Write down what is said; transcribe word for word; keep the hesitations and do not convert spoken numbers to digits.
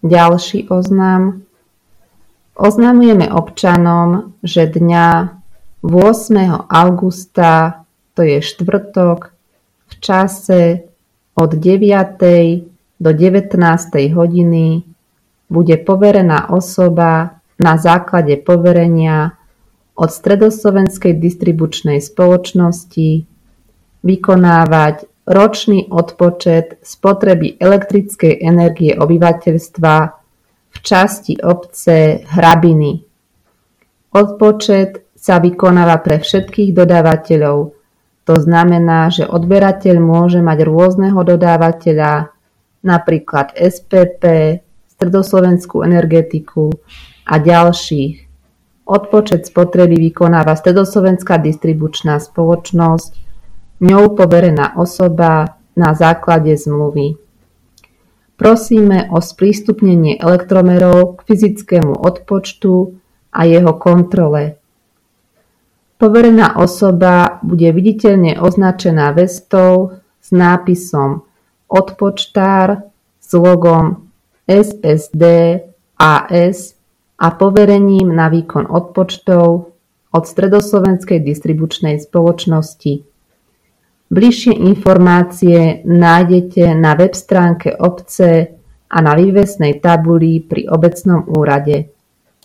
Ďalší oznam. Oznamujeme občanom, že dňa ôsmeho augusta, to je štvrtok, v čase od deviatej do devätnástej hodiny bude poverená osoba na základe poverenia od Stredoslovenskej distribučnej spoločnosti vykonávať ročný odpočet spotreby elektrickej energie obyvateľstva v časti obce Hrabiny. Odpočet sa vykonáva pre všetkých dodávateľov. To znamená, že odberateľ môže mať rôzneho dodávateľa, napríklad es pé pé, Stredoslovenskú energetiku a ďalších. Odpočet spotreby vykonáva Stredoslovenská distribučná spoločnosť, ňou poverená osoba na základe zmluvy. Prosíme o sprístupnenie elektromerov k fyzickému odpočtu a jeho kontrole. Poverená osoba bude viditeľne označená vestou s nápisom odpočtár s logom es es dé á es a poverením na výkon odpočtov od Stredoslovenskej distribučnej spoločnosti. Bližšie informácie nájdete na web stránke obce a na vývesnej tabuli pri obecnom úrade.